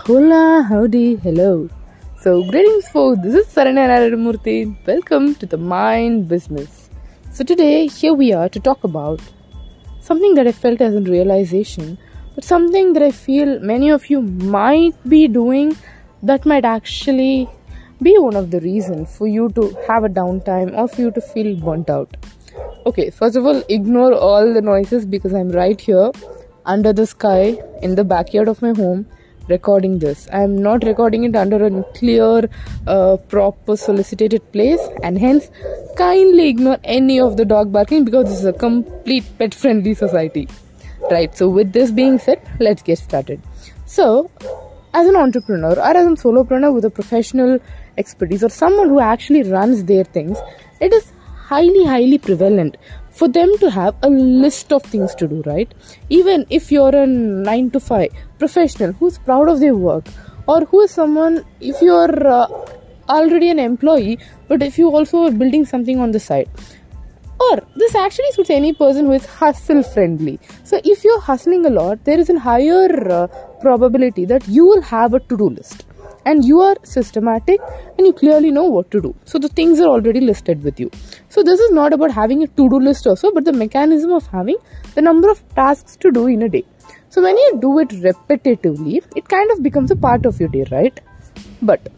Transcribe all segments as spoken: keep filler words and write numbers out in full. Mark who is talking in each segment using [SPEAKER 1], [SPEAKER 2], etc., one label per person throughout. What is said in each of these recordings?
[SPEAKER 1] Hola, howdy, hello. So, greetings folks, this is Saranya Narayanamurthy. Welcome to the Mind Business. So today, here we are to talk about something that I felt as a realization, but something that I feel many of you might be doing that might actually be one of the reasons for you to have a downtime or for you to feel burnt out. Okay, first of all, ignore all the noises because I'm right here under the sky in the backyard of my home recording this. I am not recording it under a clear, uh, proper, solicited place, and hence kindly ignore any of the dog barking because this is a complete pet-friendly society. Right, so with this being said, let's get started. So, as an entrepreneur or as a solopreneur with a professional expertise or someone who actually runs their things, it is highly, highly prevalent for them to have a list of things to do, right? Even if you're a nine to five professional who's proud of their work, or who is someone, if you're uh, already an employee, but if you also are building something on the side, or this actually suits any person who is hustle friendly. So if you're hustling a lot, there is a higher uh, probability that you will have a to-do list. And you are systematic and you clearly know what to do. So the things are already listed with you. So this is not about having a to-do list also, but the mechanism of having the number of tasks to do in a day. So when you do it repetitively, it kind of becomes a part of your day, right? But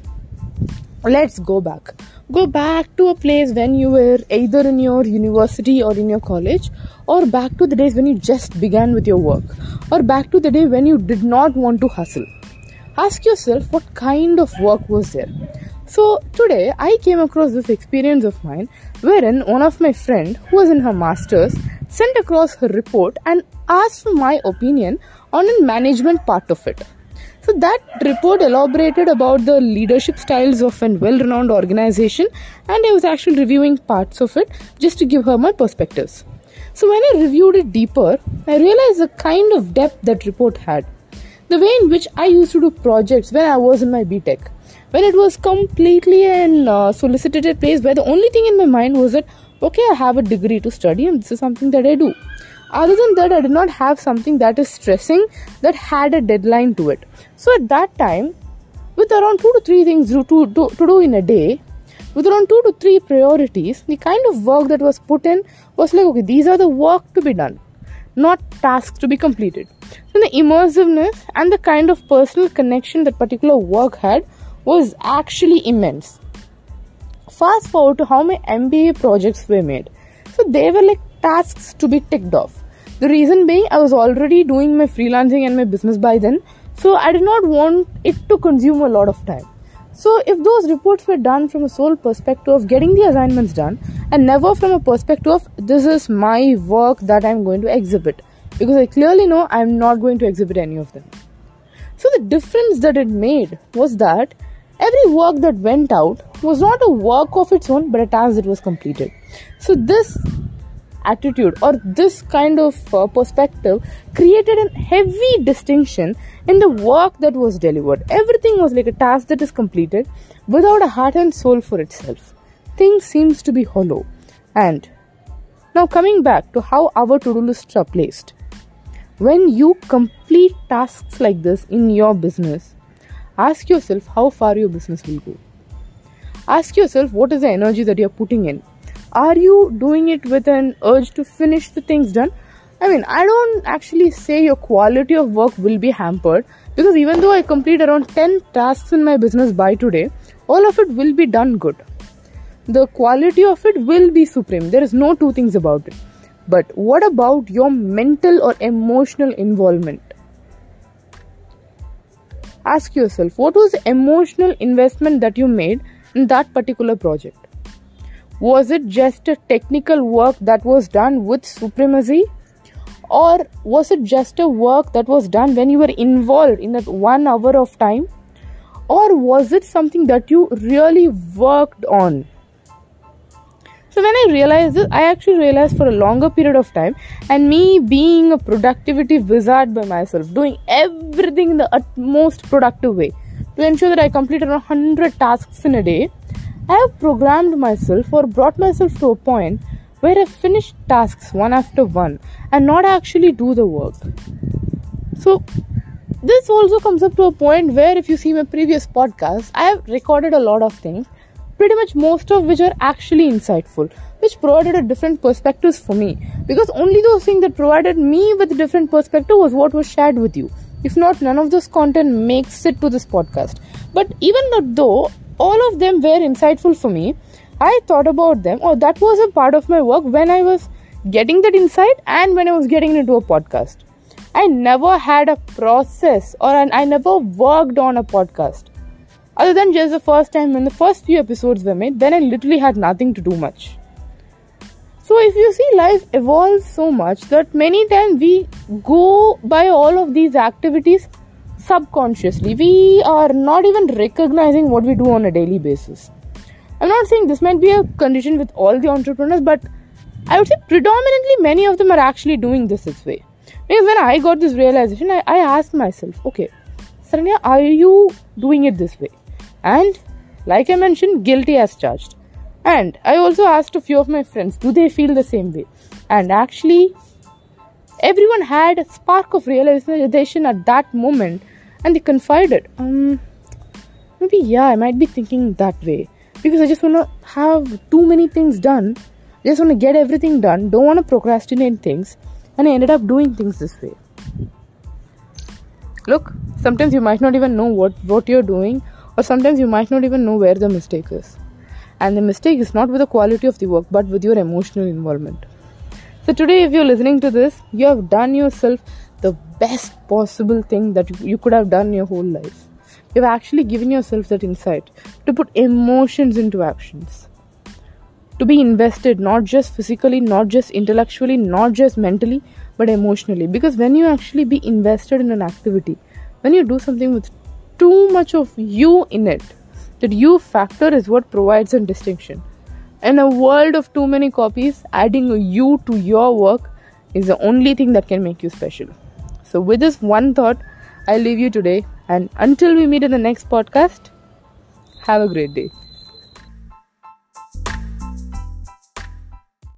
[SPEAKER 1] let's go back. Go back to a place when you were either in your university or in your college, or back to the days when you just began with your work, or back to the day when you did not want to hustle. Ask yourself what kind of work was there. So today I came across this experience of mine wherein one of my friend who was in her masters sent across her report and asked for my opinion on the management part of it. So that report elaborated about the leadership styles of a well-renowned organization, and I was actually reviewing parts of it just to give her my perspectives. So when I reviewed it deeper, I realized the kind of depth that report had. The way in which I used to do projects when I was in my B Tech, when it was completely an uh, solicited place where the only thing in my mind was that, okay, I have a degree to study and this is something that I do. Other than that, I did not have something that is stressing, that had a deadline to it. So at that time, with around two to three things to, to, to, to do in a day, with around two to three priorities, the kind of work that was put in was like, okay, these are the work to be done, not tasks to be completed. So the immersiveness and the kind of personal connection that particular work had was actually immense. Fast forward to how my M B A projects were made. So they were like tasks to be ticked off. The reason being, I was already doing my freelancing and my business by then, so I did not want it to consume a lot of time. So if those reports were done from a sole perspective of getting the assignments done, and never from a perspective of this is my work that I'm going to exhibit, because I clearly know I'm not going to exhibit any of them. So the difference that it made was that every work that went out was not a work of its own, but a task that was completed. So this attitude or this kind of uh, perspective created a heavy distinction in the work that was delivered. Everything was like a task that is completed without a heart and soul for itself. Things seems to be hollow. And now coming back to how our to-do lists are placed. When you complete tasks like this in your business, ask yourself how far your business will go. Ask yourself what is the energy that you're putting in. Are you doing it with an urge to finish the things done? I mean, I don't actually say your quality of work will be hampered, because even though I complete around ten tasks in my business by today, all of it will be done good. The quality of it will be supreme. There is no two things about it. But what about your mental or emotional involvement? Ask yourself, what was the emotional investment that you made in that particular project? Was it just a technical work that was done with supremacy? Or was it just a work that was done when you were involved in that one hour of time? Or was it something that you really worked on? So when I realized this, I actually realized for a longer period of time, and me being a productivity wizard by myself, doing everything in the utmost productive way to ensure that I complete around one hundred tasks in a day, I have programmed myself or brought myself to a point where I finish tasks one after one and not actually do the work. So this also comes up to a point where, if you see my previous podcast, I have recorded a lot of things, pretty much most of which are actually insightful, which provided a different perspectives for me, because only those things that provided me with a different perspective was what was shared with you. If not, none of this content makes it to this podcast. But even though all of them were insightful for me, I thought about them, or that was a part of my work when I was getting that insight and when I was getting into a podcast. I never had a process, or an, I never worked on a podcast. Other than just the first time when the first few episodes were made, then I literally had nothing to do much. So if you see, life evolves so much that many times we go by all of these activities subconsciously. We are not even recognizing what we do on a daily basis. I'm not saying this might be a condition with all the entrepreneurs, but I would say predominantly many of them are actually doing this this way. Because when I got this realization, I, I asked myself, okay, Saranya, are you doing it this way? And like I mentioned, guilty as charged. And I also asked a few of my friends, do they feel the same way? And actually, everyone had a spark of realization at that moment, and they confided, um, maybe yeah, I might be thinking that way. Because I just want to have too many things done. I just want to get everything done. Don't want to procrastinate things. And I ended up doing things this way. Look, sometimes you might not even know what, what you're doing. Or sometimes you might not even know where the mistake is. And the mistake is not with the quality of the work, but with your emotional involvement. So today, if you're listening to this, you have done yourself the best possible thing that you could have done your whole life. You've actually given yourself that insight to put emotions into actions. To be invested, not just physically, not just intellectually, not just mentally, but emotionally. Because when you actually be invested in an activity, when you do something with too much of you in it, that you factor is what provides a distinction. In a world of too many copies, adding a you to your work is the only thing that can make you special. So with this one thought, I leave you today, and until we meet in the next podcast, have a great day.